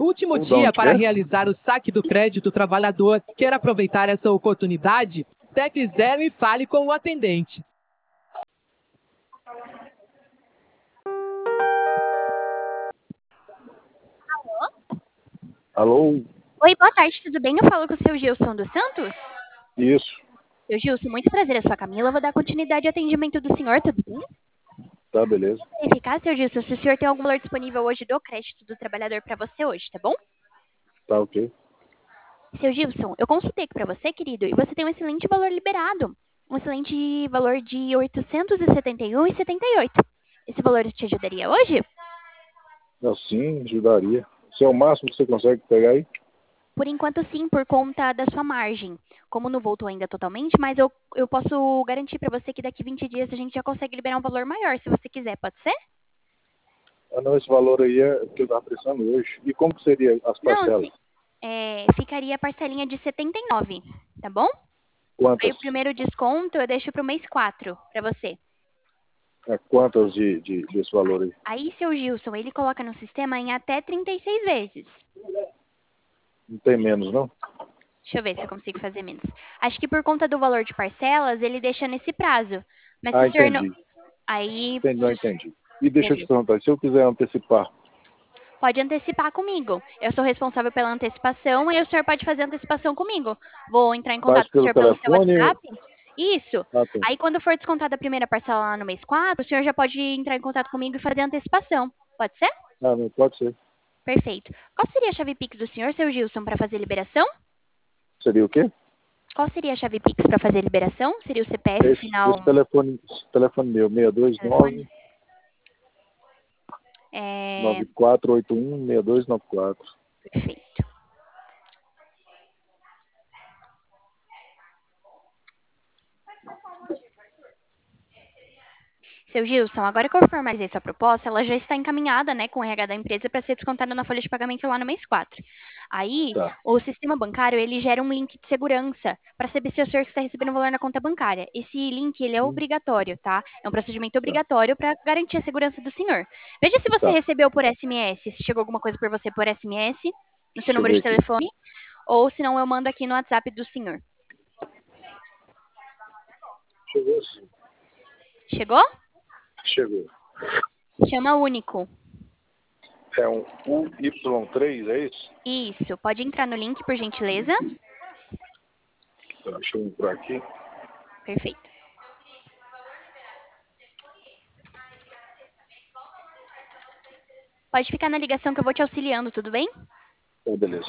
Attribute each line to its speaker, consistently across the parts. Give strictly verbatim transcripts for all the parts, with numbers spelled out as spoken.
Speaker 1: Último
Speaker 2: Ou de
Speaker 1: dia
Speaker 2: onde
Speaker 1: para
Speaker 2: é?
Speaker 1: realizar o saque do crédito trabalhador. Quer aproveitar essa oportunidade? Tepe zero e fale com o atendente.
Speaker 2: Alô?
Speaker 3: Oi, boa tarde, tudo bem? Eu falo com o seu Gilson dos Santos?
Speaker 2: Isso.
Speaker 3: Seu Gilson, muito prazer, eu sou a Camila. Eu vou dar continuidade ao atendimento do senhor, tudo bem?
Speaker 2: Tá, beleza.
Speaker 3: Vou verificar, seu Gilson, se o senhor tem algum valor disponível hoje do crédito do trabalhador para você hoje, tá bom?
Speaker 2: Tá, ok.
Speaker 3: Seu Gilson, eu consultei aqui para você, querido, e você tem um excelente valor liberado. Um excelente valor de oitocentos e setenta e um reais e setenta e oito centavos. Esse valor te ajudaria hoje?
Speaker 2: Assim, ajudaria. Se é o máximo que você consegue pegar aí?
Speaker 3: Por enquanto, sim, por conta da sua margem. Como não voltou ainda totalmente, mas eu, eu posso garantir para você que daqui vinte dias a gente já consegue liberar um valor maior, se você quiser, pode ser?
Speaker 2: Ah, não, esse valor aí é o que eu tava precisando hoje. E como que seria as
Speaker 3: Não,
Speaker 2: parcelas?
Speaker 3: sim. É, ficaria a parcelinha de setenta e nove, tá bom? Aí
Speaker 2: Quantas?
Speaker 3: o primeiro desconto eu deixo para o mês quatro, para você.
Speaker 2: É, quantas de, de, desse valor aí?
Speaker 3: Aí, seu Gilson, ele coloca no sistema em até trinta e seis vezes.
Speaker 2: Não tem menos, não?
Speaker 3: Deixa eu ver se eu consigo fazer menos. Acho que por conta do valor de parcelas, ele deixa nesse prazo. Mas se
Speaker 2: Ah,
Speaker 3: o senhor não...
Speaker 2: entendi.
Speaker 3: Aí,
Speaker 2: Entendi, não entendi. E deixa eu te
Speaker 3: beleza.
Speaker 2: perguntar, se eu quiser antecipar,
Speaker 3: Pode antecipar comigo. Eu sou responsável pela antecipação e o senhor pode fazer antecipação comigo. Vou entrar em
Speaker 2: faz
Speaker 3: contato com o
Speaker 2: pelo
Speaker 3: senhor pelo seu
Speaker 2: telefone?
Speaker 3: WhatsApp. Isso.
Speaker 2: Ah, tá.
Speaker 3: Aí, quando for descontada a primeira parcela lá no mês quatro, o senhor já pode entrar em contato comigo e fazer a antecipação. Pode ser?
Speaker 2: Ah, não, pode ser.
Speaker 3: Perfeito. Qual seria a chave Pix do senhor, seu Gilson, para fazer a liberação?
Speaker 2: Seria o quê?
Speaker 3: Qual seria a chave Pix para fazer a liberação? Seria o C P F
Speaker 2: Esse,
Speaker 3: final
Speaker 2: esse telefone, esse telefone meu, seis dois
Speaker 3: telefone?
Speaker 2: nove,
Speaker 3: É...
Speaker 2: nove quatro oito um, seis dois nove quatro.
Speaker 3: Perfeito. Seu Gilson, agora que eu formalizei sua proposta, ela já está encaminhada, né, com o R H da empresa para ser descontada na folha de pagamento lá no mês quatro. Aí,
Speaker 2: Tá.
Speaker 3: o sistema bancário, ele gera um link de segurança para saber se o senhor está recebendo valor na conta bancária. Esse link, ele é
Speaker 2: Hum,
Speaker 3: obrigatório, tá? É um procedimento
Speaker 2: Tá.
Speaker 3: obrigatório para garantir a segurança do senhor. Veja se você
Speaker 2: Tá.
Speaker 3: recebeu por S M S, se chegou alguma coisa por você por S M S, no seu
Speaker 2: Deixa eu
Speaker 3: número
Speaker 2: ver
Speaker 3: de
Speaker 2: aqui.
Speaker 3: telefone, ou se não, eu mando aqui no WhatsApp do senhor.
Speaker 2: Chegou sim.
Speaker 3: Chegou?
Speaker 2: Chegou.
Speaker 3: Chama único.
Speaker 2: É um U Y três, é isso?
Speaker 3: Isso. Pode entrar no link, por gentileza.
Speaker 2: Tá, deixa eu entrar aqui.
Speaker 3: Perfeito. Pode ficar na ligação que eu vou te auxiliando, tudo bem?
Speaker 2: Tá, beleza.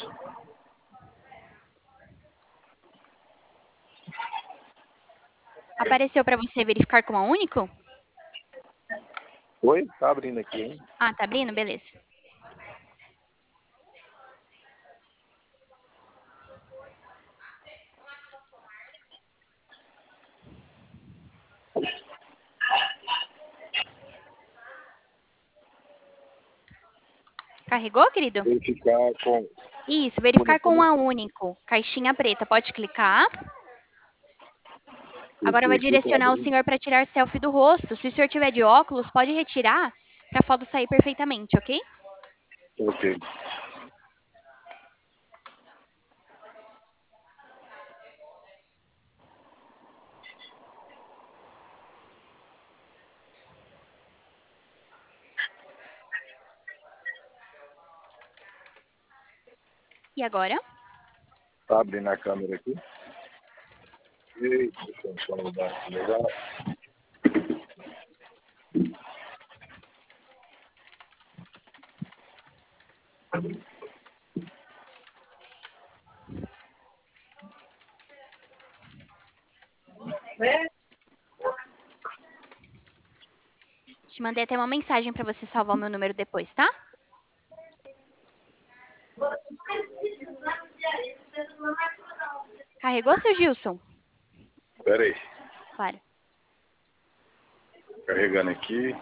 Speaker 3: Apareceu para você verificar como é único?
Speaker 2: Oi? Tá abrindo aqui, hein?
Speaker 3: Ah, tá abrindo? Beleza. Carregou, querido?
Speaker 2: Verificar com
Speaker 3: Isso, verificar
Speaker 2: único,
Speaker 3: com
Speaker 2: né?
Speaker 3: a único. Caixinha preta, pode clicar. Agora vai
Speaker 2: Cliquei aqui, tá
Speaker 3: direcionar o
Speaker 2: abrindo.
Speaker 3: senhor para tirar selfie do rosto. Se o senhor tiver de óculos, pode retirar para a foto sair perfeitamente, ok?
Speaker 2: Ok.
Speaker 3: E agora?
Speaker 2: Tá abrindo a câmera aqui. Eita, deixa eu só mudar aqui, legal.
Speaker 3: Te mandei até uma mensagem para você salvar o meu número depois, tá? Carregou, seu Gilson?
Speaker 2: Pera aí.
Speaker 3: Claro.
Speaker 2: Carregando aqui.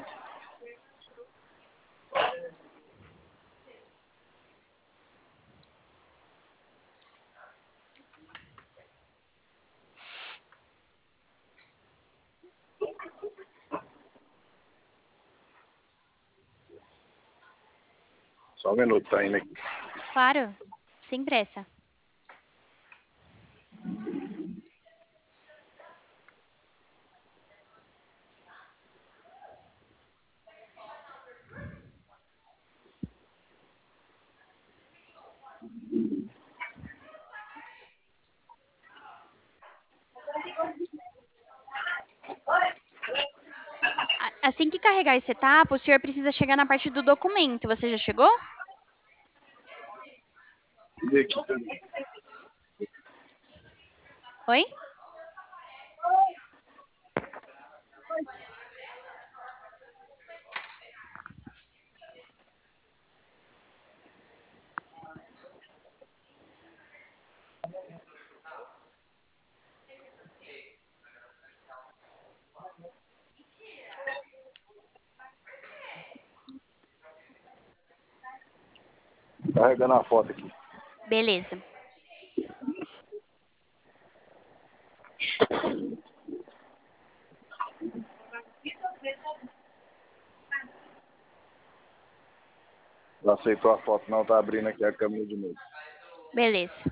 Speaker 2: Só um minuto, tá indo aqui.
Speaker 3: Claro, sem pressa. A- Assim que carregar essa etapa, o senhor precisa chegar na parte do documento. Você já chegou?
Speaker 2: E aqui também.
Speaker 3: Oi?
Speaker 2: Carregando a foto aqui.
Speaker 3: Beleza.
Speaker 2: Não aceitou a foto, não. Tá abrindo aqui a câmera de novo.
Speaker 3: Beleza.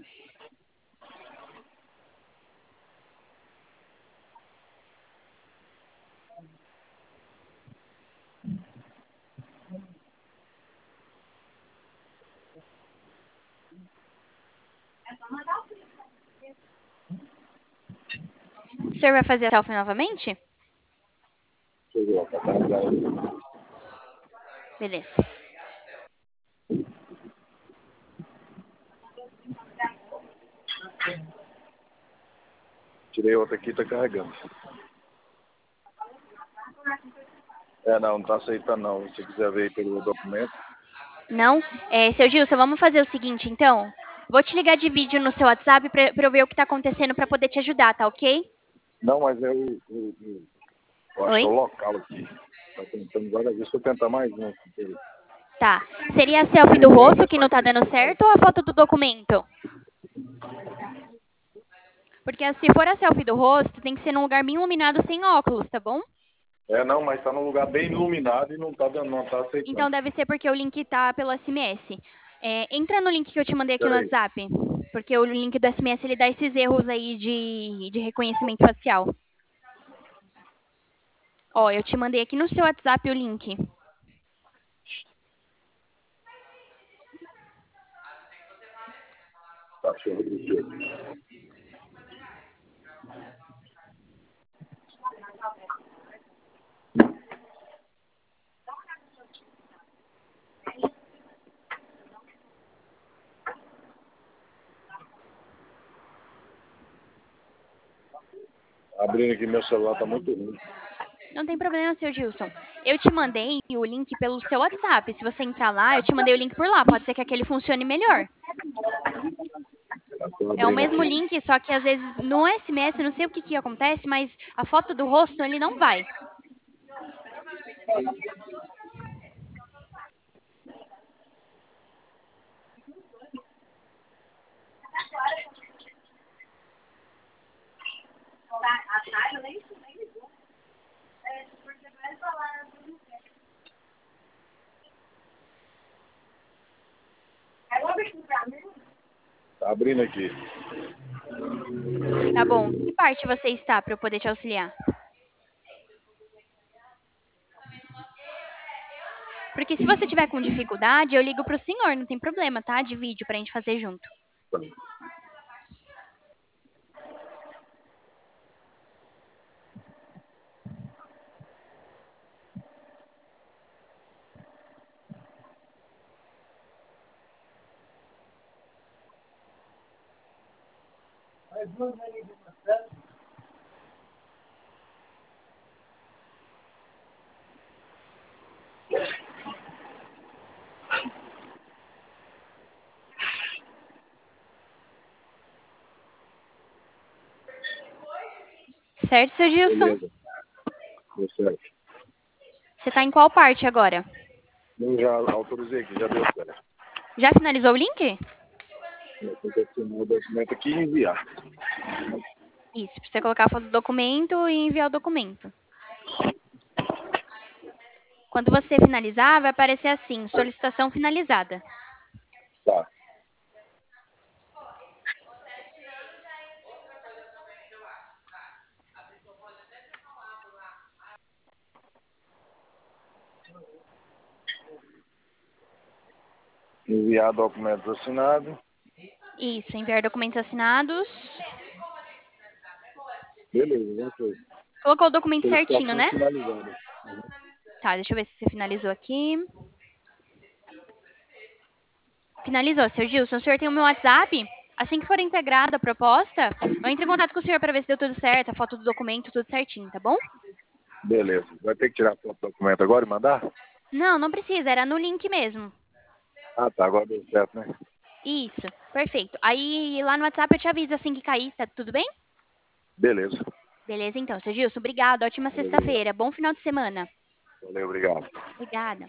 Speaker 3: O senhor vai fazer a selfie novamente?
Speaker 2: Chegou, tá carregando.
Speaker 3: Beleza.
Speaker 2: Tirei outra aqui, tá carregando. É, não, não tá aceitando não. Se quiser ver aí pelo documento.
Speaker 3: Não? É, seu Gilson, vamos fazer o seguinte, então. Vou te ligar de vídeo no seu WhatsApp pra, pra eu ver o que tá acontecendo pra poder te ajudar, tá ok?
Speaker 2: Não, mas é o, o, o eu acho
Speaker 3: Oi?
Speaker 2: que é o local aqui. Tá tentando várias vezes, vou tentar mais um.
Speaker 3: Tá. Seria a selfie do rosto que não tá dando certo ou a foto do documento? Porque se for a selfie do rosto, tem que ser num lugar bem iluminado sem óculos, tá bom?
Speaker 2: É, não, mas tá num lugar bem iluminado e não tá dando, não tá aceitando.
Speaker 3: Então deve ser porque o link tá pelo S M S. É, entra no link que eu te mandei aqui no
Speaker 2: Peraí.
Speaker 3: WhatsApp. Porque o link do S M S ele dá esses erros aí de, de reconhecimento facial. Ó, eu te mandei aqui no seu WhatsApp o link.
Speaker 2: Tá show do jeito. Abrindo aqui meu celular, tá muito ruim.
Speaker 3: Não tem problema, seu Gilson. Eu te mandei o link pelo seu WhatsApp. Se você entrar lá, eu te mandei o link por lá. Pode ser que aquele funcione melhor.
Speaker 2: Tá, tô
Speaker 3: É o
Speaker 2: abrindo
Speaker 3: mesmo
Speaker 2: aqui.
Speaker 3: link, só que às vezes no S M S, não sei o que, que acontece, mas a foto do rosto ele não vai.
Speaker 2: Tá abrindo aqui.
Speaker 3: Tá bom. Que parte você está para eu poder te auxiliar? Porque se você tiver com dificuldade, eu ligo pro senhor, não tem problema, tá? De vídeo pra gente fazer junto.
Speaker 2: Tá.
Speaker 3: Certo, seu Gilson?
Speaker 2: Beleza. Deu certo.
Speaker 3: Você tá em qual parte agora?
Speaker 2: Eu já autorizei aqui, já deu certo.
Speaker 3: Já finalizou o link?
Speaker 2: Eu tenho que assinar o documento aqui e enviar.
Speaker 3: Isso, pra você colocar a foto do documento e enviar o documento. Quando você finalizar, vai aparecer assim, solicitação finalizada.
Speaker 2: Tá. Enviar documentos assinados.
Speaker 3: Isso, enviar documentos assinados.
Speaker 2: Beleza, já foi.
Speaker 3: Colocou o documento
Speaker 2: Solicitação
Speaker 3: certinho, né?
Speaker 2: finalizada.
Speaker 3: Tá, deixa eu ver se você finalizou aqui. Finalizou, seu Gilson. O senhor tem o meu WhatsApp? Assim que for integrada a proposta, eu entro em contato com o senhor para ver se deu tudo certo, a foto do documento, tudo certinho, tá bom?
Speaker 2: Beleza. Vai ter que tirar foto do documento agora e mandar?
Speaker 3: Não, não precisa, era no link mesmo.
Speaker 2: Ah, tá. Agora deu certo, né?
Speaker 3: Isso, perfeito. Aí lá no WhatsApp eu te aviso assim que cair, tá tudo bem?
Speaker 2: Beleza.
Speaker 3: Beleza, então, seu Gilson, obrigado. Ótima
Speaker 2: Valeu,
Speaker 3: sexta-feira. Bom final de semana.
Speaker 2: Valeu, obrigado.
Speaker 3: Obrigada.